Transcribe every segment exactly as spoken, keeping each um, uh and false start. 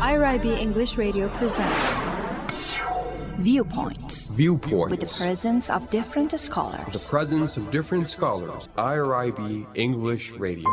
I R I B English Radio presents Viewpoints. Viewpoints. With the presence of different scholars. The presence of different scholars. I R I B English Radio.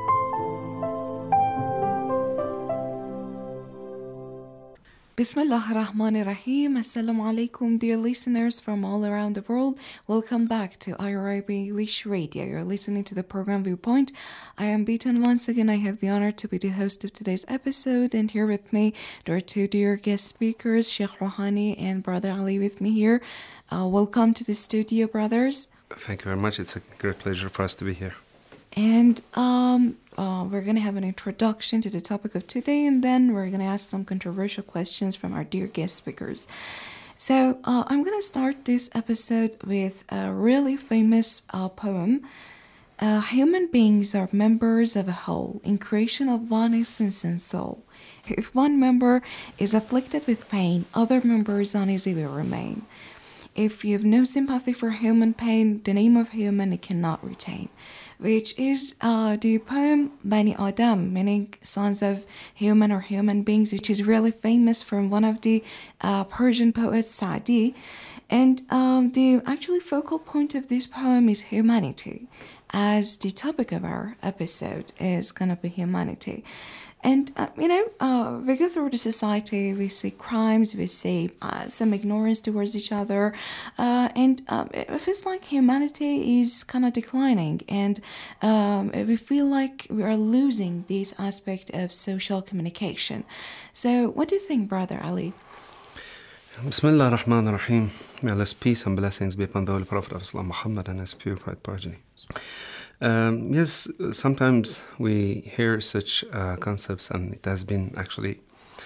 Bismillah ar-Rahman ar-Rahim. Assalamu alaikum, dear listeners from all around the world. Welcome back to I R I B English Radio. You're listening to the program Viewpoint. I am Beaton. Once again, I have the honor to be the host of today's episode. And here with me, there are two dear guest speakers, Sheikh Rouhani and Brother Ali with me here. Uh, welcome to the studio, brothers. Thank you very much. It's a great pleasure for us to be here. And um, uh, we're going to have an introduction to the topic of today, and then we're going to ask some controversial questions from our dear guest speakers. So uh, I'm going to start this episode with a really famous uh, poem. Uh, Human beings are members of a whole in creation of one essence and soul. If one member is afflicted with pain, other members uneasy will remain. If you have no sympathy for human pain, the name of human it cannot retain. Which is uh, the poem Bani Adam, meaning sons of human or human beings, which is really famous from one of the uh, Persian poets, Sa'di. And um, the actually focal point of this poem is humanity, as the topic of our episode is going to be humanity. And, uh, you know, uh, we go through the society, we see crimes, we see uh, some ignorance towards each other, uh, and um, it feels like humanity is kind of declining, and um, we feel like we are losing this aspect of social communication. So what do you think, Brother Ali? Bismillah ar-Rahman ar-Rahim. May Allah's peace and blessings be upon the Holy Prophet of Islam, Muhammad, and his purified progeny. Um, yes, sometimes we hear such uh, concepts, and it has been actually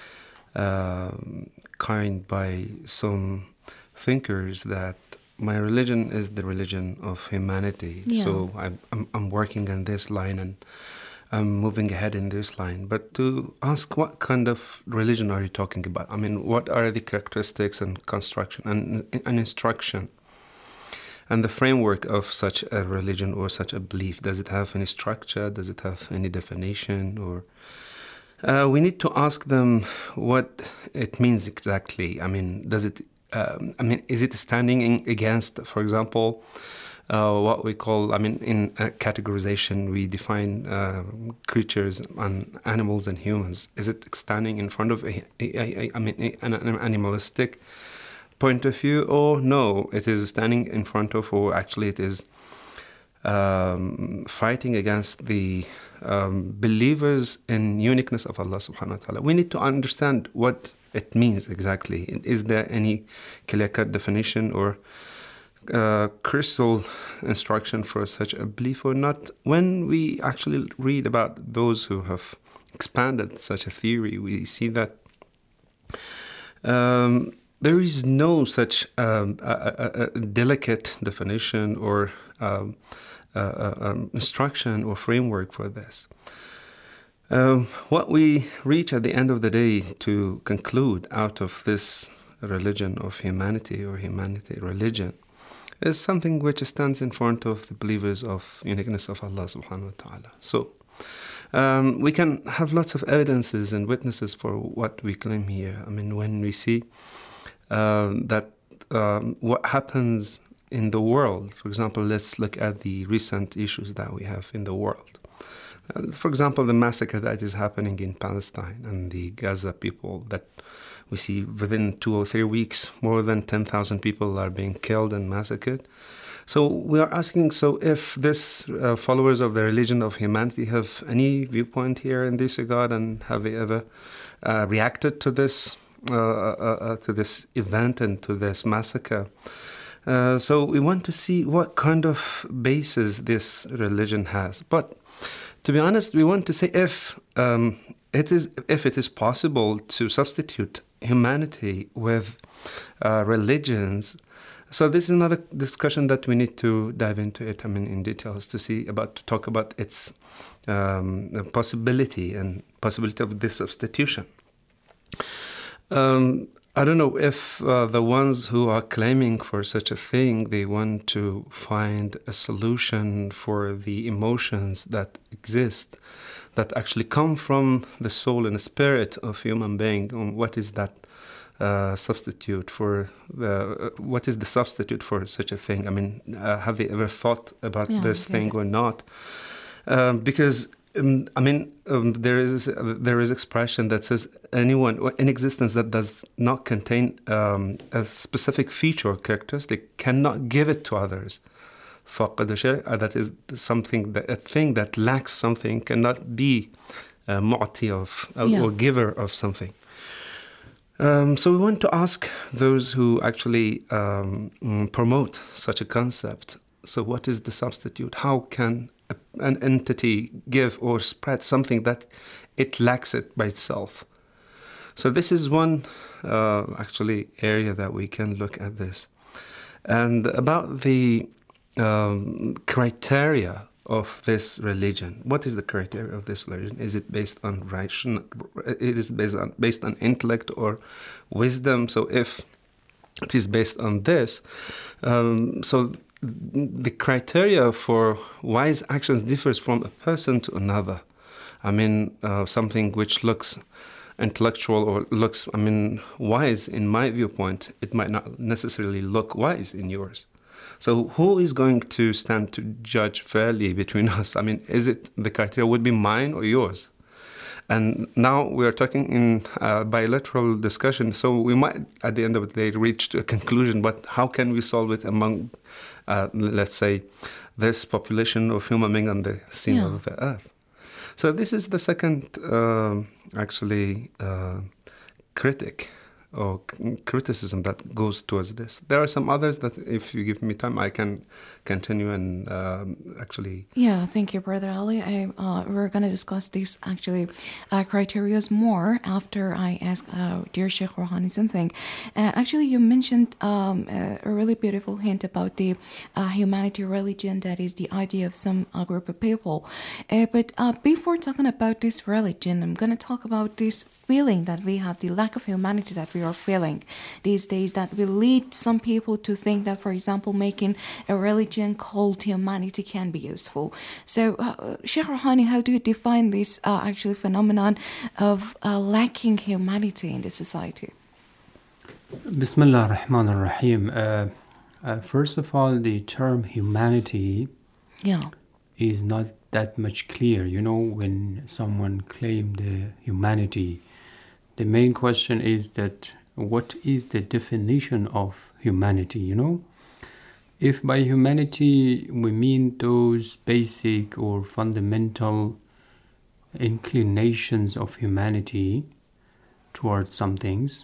uh, coined by some thinkers that my religion is the religion of humanity. Yeah. So I, I'm, I'm working on this line and I'm moving ahead in this line. But to ask what kind of religion are you talking about? I mean, what are the characteristics and construction and, and instruction? And the framework of such a religion or such a belief, does it have any structure? Does it have any definition? Or uh, we need to ask them what it means exactly. I mean, does it? Um, I mean, is it standing in against, for example, uh, what we call? I mean, in uh, categorization, we define uh, creatures and animals and humans. Is it standing in front of a, a, a, I mean, a, an animalistic point of view, or no, it is standing in front of, or actually it is um, fighting against the um, believers in uniqueness of Allah subhanahu wa ta'ala. We need to understand what it means exactly. Is there any clear-cut definition or uh, crystal instruction for such a belief or not? When we actually read about those who have expanded such a theory, we see that um, there is no such um, a, a, a delicate definition or um, uh, um, instruction or framework for this. Um, what we reach at the end of the day to conclude out of this religion of humanity or humanity religion is something which stands in front of the believers of uniqueness of Allah subhanahu wa ta'ala. So um, we can have lots of evidences and witnesses for what we claim here. I mean, when we see Uh, that um, what happens in the world. For example, let's look at the recent issues that we have in the world. Uh, for example, the massacre that is happening in Palestine and the Gaza people that we see within two or three weeks, more than ten thousand people are being killed and massacred. So we are asking, so if these uh, followers of the religion of humanity have any viewpoint here in this regard, and have they ever uh, reacted to this Uh, uh, uh, to this event and to this massacre. Uh, so we want to see what kind of basis this religion has. But to be honest, we want to say if um, it is if it is possible to substitute humanity with uh, religions. So this is another discussion that we need to dive into it. I mean, in details to see about to talk about its um, possibility and possibility of this substitution. Um, I don't know if uh, the ones who are claiming for such a thing, they want to find a solution for the emotions that exist that actually come from the soul and the spirit of human being. Um, what is that uh, substitute for the, uh, what is the substitute for such a thing? I mean, uh, have they ever thought about Yeah, this okay. thing or not? Um, because um, I mean, um, there is uh, there is expression that says anyone in existence that does not contain um, a specific feature or characteristic cannot give it to others. فقد شيء, uh, that is something that a thing that lacks something cannot be uh, mu'ti of uh, Yeah. or giver of something. Um, so we want to ask those who actually um, mm, promote such a concept. So what is the substitute? How can a, an entity give or spread something that it lacks it by itself? So this is one uh, actually area that we can look at this. And about the um, criteria of this religion. What is the criteria of this religion? Is it based on ration? It is based on based on intellect or wisdom. So if it is based on this, um, so the criteria for wise actions differs from a person to another. I mean, uh, something which looks intellectual or looks, I mean, wise in my viewpoint, it might not necessarily look wise in yours. So who is going to stand to judge fairly between us? I mean, is it the criteria would be mine or yours? And now we are talking in uh, bilateral discussion, so we might, at the end of the day, reach to a conclusion, but how can we solve it among, uh, let's say, this population of human beings on the scene Yeah. of the earth? So this is the second, uh, actually, uh, critic or c- criticism that goes towards this. There are some others that, if you give me time, I can continue and um, actually... Yeah, thank you, Brother Ali. I, uh, we're going to discuss these actually uh, criteria more after I ask uh, dear Sheikh Rouhani something. Uh, actually, you mentioned um, a, a really beautiful hint about the uh, humanity religion, that is the idea of some uh, group of people. Uh, but uh, before talking about this religion, I'm going to talk about this feeling that we have, the lack of humanity that we are feeling these days, that will lead some people to think that, for example, making a religion called humanity can be useful. So, uh, Sheikh Rouhani, how do you define this uh, actual phenomenon of uh, lacking humanity in the society? Bismillah ar-Rahman ar-Rahim. Uh, uh, first of all, the term humanity Yeah. is not that much clear. You know, when someone claimed the humanity, the main question is that what is the definition of humanity, you know? If by humanity we mean those basic or fundamental inclinations of humanity towards some things,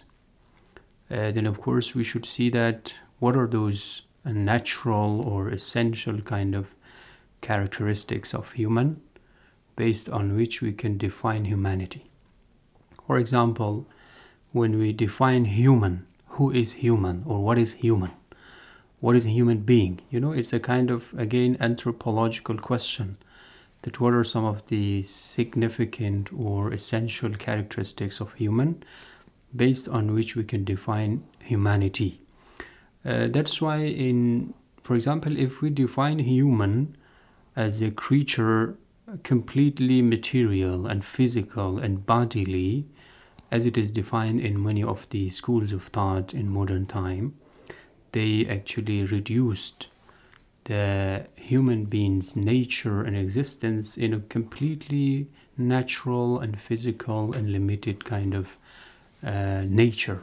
uh, then of course we should see that what are those uh, natural or essential kind of characteristics of human based on which we can define humanity. For example, when we define human, who is human or what is human? What is a human being? You know, it's a kind of, again, anthropological question, that what are some of the significant or essential characteristics of human based on which we can define humanity. Uh, that's why in, for example, if we define human as a creature completely material and physical and bodily, as it is defined in many of the schools of thought in modern time, they actually reduced the human being's nature and existence in a completely natural and physical and limited kind of uh, nature.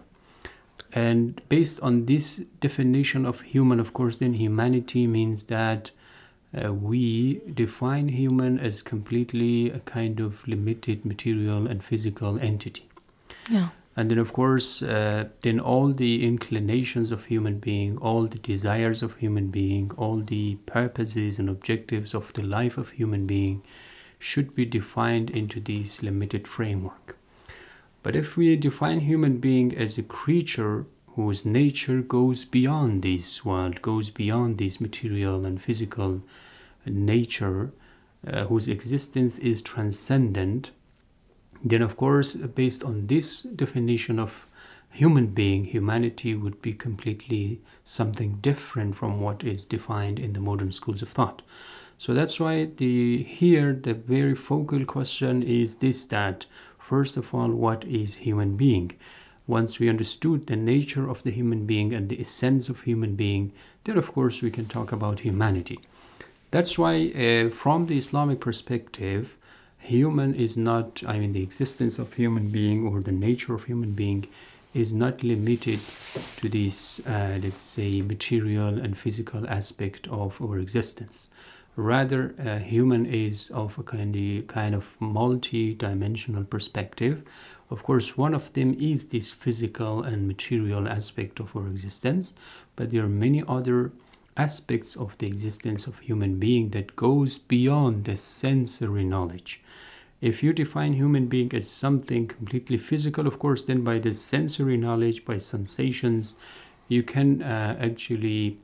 And based on this definition of human, of course, then humanity means that Uh, we define human as completely a kind of limited material and physical entity. Yeah. And then, of course, uh, then all the inclinations of human being, all the desires of human being, all the purposes and objectives of the life of human being should be defined into this limited framework. But if we define human being as a creature whose nature goes beyond this world, goes beyond this material and physical nature, uh, whose existence is transcendent, then of course, based on this definition of human being, humanity would be completely something different from what is defined in the modern schools of thought. So that's why the here the very focal question is this, that first of all, what is human being? Once we understood the nature of the human being and the essence of human being, then of course we can talk about humanity. That's why uh, from the Islamic perspective, human is not, I mean the existence of human being or the nature of human being is not limited to this, uh, let's say, material and physical aspect of our existence. Rather, uh, human is of a kind of, kind of multi-dimensional perspective. Of course, one of them is this physical and material aspect of our existence, but there are many other aspects of the existence of human being that goes beyond the sensory knowledge. If you define human being as something completely physical, of course, then by the sensory knowledge, by sensations, you can uh, actually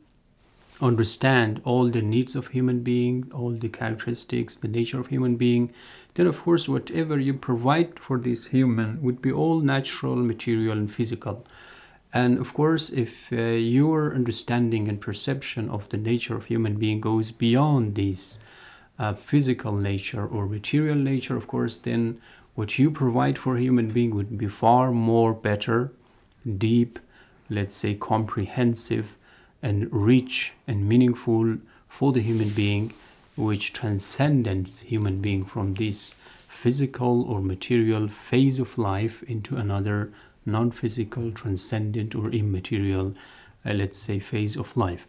understand all the needs of human being, all the characteristics, the nature of human being. Then, of course, whatever you provide for this human would be all natural, material, and physical. And of course, if uh, your understanding and perception of the nature of human being goes beyond this uh, physical nature or material nature, of course, then what you provide for a human being would be far more better, deep, let's say comprehensive, and rich and meaningful for the human being, which transcends human being from this physical or material phase of life into another non-physical, transcendent or immaterial, uh, let's say, phase of life.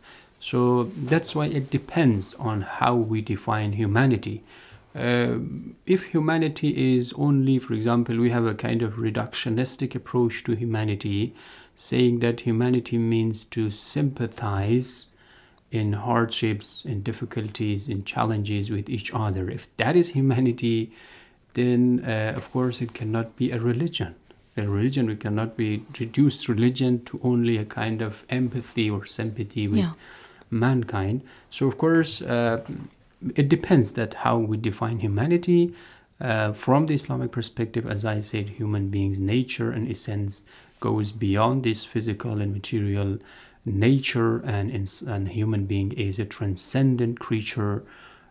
So that's why it depends on how we define humanity. Uh, if humanity is only, for example, we have a kind of reductionistic approach to humanity, saying that humanity means to sympathize in hardships, in difficulties, in challenges with each other. If that is humanity, then uh, of course it cannot be a religion. A religion, we cannot be reduced religion to only a kind of empathy or sympathy with yeah. mankind. So of course uh, it depends that how we define humanity. Uh, from the Islamic perspective, as I said, human beings' nature and essence goes beyond this physical and material nature, and, and human being is a transcendent creature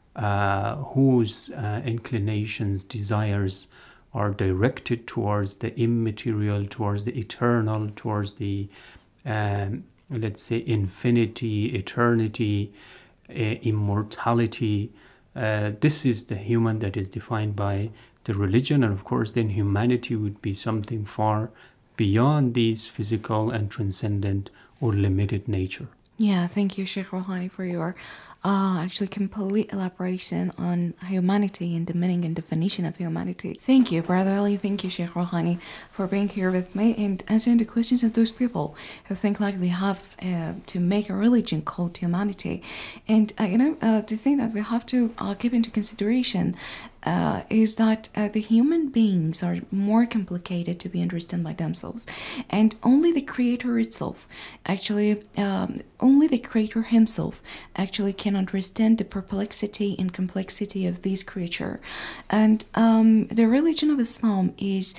uh, whose uh, inclinations, desires are directed towards the immaterial, towards the eternal, towards the, um, let's say, infinity, eternity, uh, immortality. Uh, this is the human that is defined by the religion, and of course then humanity would be something far beyond these physical and transcendent or limited nature. Yeah, thank you, Sheikh Rouhani, for your uh, actually complete elaboration on humanity and the meaning and definition of humanity. Thank you, Brother Ali. Thank you, Sheikh Rouhani, for being here with me and answering the questions of those people who think like they have uh, to make a religion called humanity. And, uh, you know, uh, the thing that we have to uh, keep into consideration Uh, is that uh, the human beings are more complicated to be understood by themselves, and only the creator itself actually um, only the creator himself actually can understand the perplexity and complexity of this creature. And um, the religion of Islam is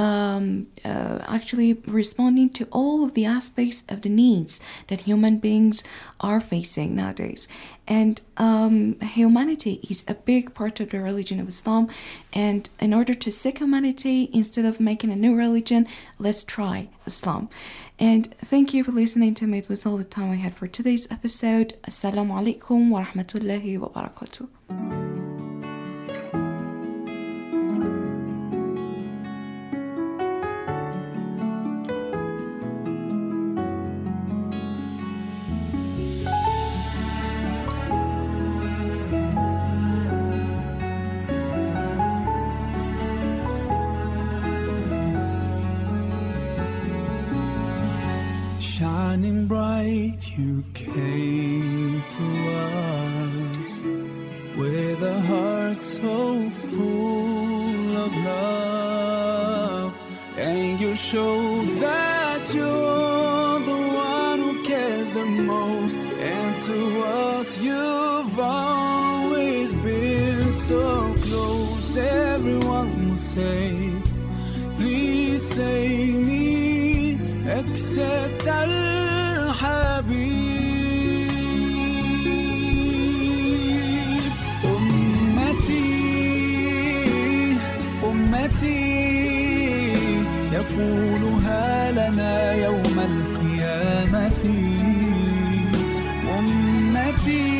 um, uh, actually responding to all of the aspects of the needs that human beings are facing nowadays. And um, humanity is a big part of the religion of Islam. And in order to seek humanity, instead of making a new religion, let's try Islam. And thank you for listening to me. It was all the time I had for today's episode. Assalamu alaikum wa rahmatullahi wa barakatuh. Shining bright, you came to us with a heart so full of love, and you showed that you're the one who cares the most, and to us you've always been so close. Everyone will say, please save me, except Al-Habib. يقولها لنا يوم القيامة. أمتي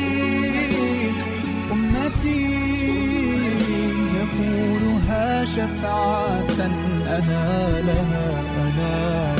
أمتي يقولها شفاعة أنا لها أنا